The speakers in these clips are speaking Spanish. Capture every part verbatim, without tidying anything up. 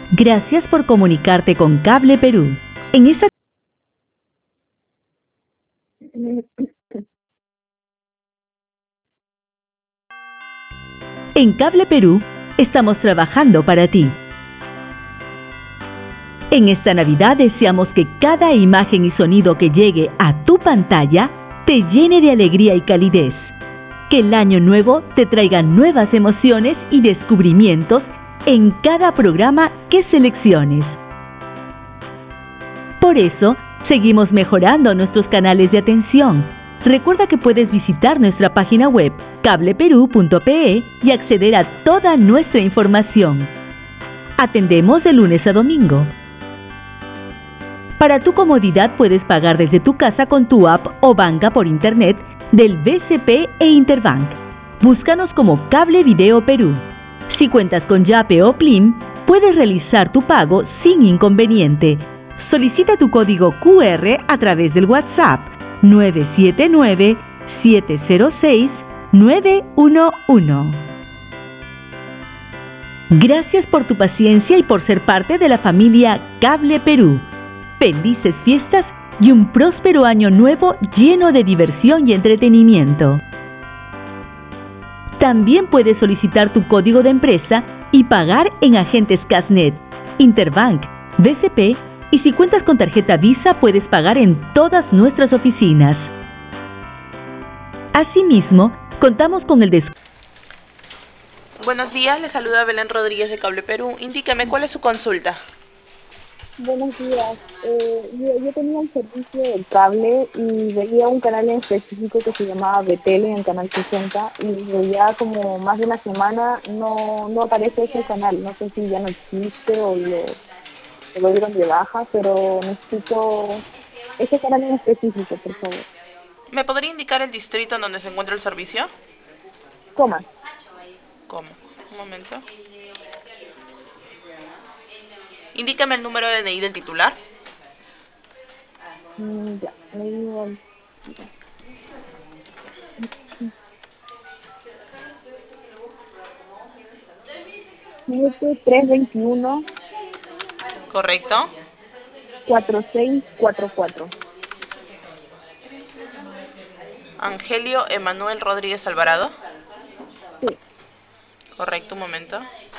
Gracias por comunicarte con Cable Perú. En esta En Cable Perú estamos trabajando para ti. En esta Navidad deseamos que cada imagen y sonido que llegue a tu pantalla te llene de alegría y calidez. Que el año nuevo te traiga nuevas emociones y descubrimientos en cada programa que selecciones. Por eso, seguimos mejorando nuestros canales de atención. Recuerda que puedes visitar nuestra página web cable perú punto pe y acceder a toda nuestra información. Atendemos de lunes a domingo. Para tu comodidad puedes pagar desde tu casa con tu app o banca por internet del B C P e Interbank. Búscanos como Cable Video Perú. Si cuentas con Yape o Plim, puedes realizar tu pago sin inconveniente. Solicita tu código cu erre a través del WhatsApp nueve siete nueve, siete cero seis, nueve uno uno. Gracias por tu paciencia y por ser parte de la familia Cable Perú. Felices fiestas y un próspero año nuevo lleno de diversión y entretenimiento. También puedes solicitar tu código de empresa y pagar en agentes Casnet, Interbank, B C P y si cuentas con tarjeta Visa puedes pagar en todas nuestras oficinas. Asimismo, contamos con el descuento. Buenos días, le saluda Belén Rodríguez de Cable Perú. Indíqueme, ¿cuál es su consulta? Buenos días. Eh, yo, yo tenía el servicio del cable y veía un canal en específico que se llamaba Betele en el canal sesenta y ya como más de una semana no, no aparece ese canal. No sé si ya no existe o lo, o lo dieron de baja, pero necesito ese canal en específico, por favor. ¿Me podría indicar el distrito en donde se encuentra el servicio? Coma. ¿Cómo? Un momento. Indícame el número de D N I del titular. Mm, ya, me digo... siete tres veintiuno. Correcto. cuatro seis cuatro cuatro. Angelio Emanuel Rodríguez Alvarado. Sí. Correcto, un momento.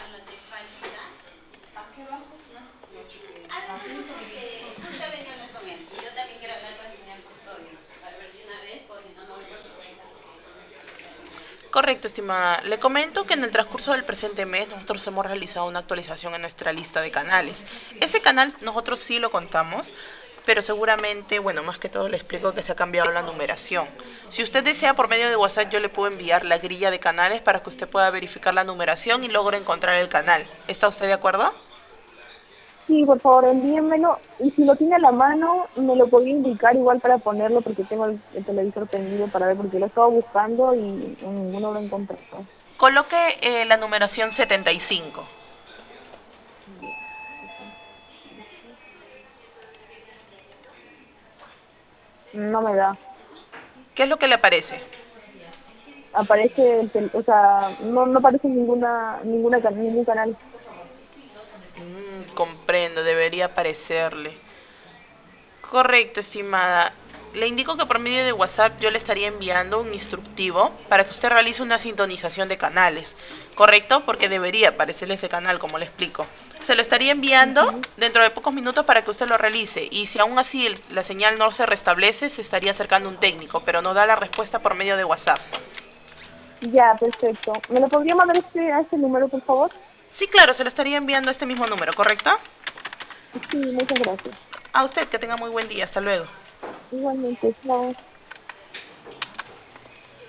Correcto, estimada. Le comento que en el transcurso del presente mes nosotros hemos realizado una actualización en nuestra lista de canales. Ese canal nosotros sí lo contamos, pero seguramente, bueno, más que todo le explico que se ha cambiado la numeración. Si usted desea, por medio de WhatsApp yo le puedo enviar la grilla de canales para que usted pueda verificar la numeración y logre encontrar el canal. ¿Está usted de acuerdo? Sí, por favor, envíenmelo. Y si lo tiene a la mano, me lo podría indicar igual para ponerlo, porque tengo el, el televisor prendido para ver, porque lo he estado buscando y en ninguno lo he encontrado. Coloque eh, la numeración setenta y cinco. No me da. ¿Qué es lo que le aparece? Aparece, el tel- o sea, no, no aparece ninguna, ninguna can- ningún canal. Mm, comprendo, debería aparecerle. Correcto, estimada. Le indico que por medio de WhatsApp yo le estaría enviando un instructivo para que usted realice una sintonización de canales. ¿Correcto? Porque debería aparecerle ese canal, como le explico. Se lo estaría enviando Uh-huh. dentro de pocos minutos para que usted lo realice. Y si aún así el- la señal no se restablece, se estaría acercando un técnico, pero no da la respuesta por medio de WhatsApp. Ya, perfecto. ¿Me lo podría mandar este, a este número, por favor? Sí, claro, se lo estaría enviando a este mismo número, ¿correcto? Sí, muchas gracias. A usted, que tenga muy buen día. Hasta luego. Igualmente, chao.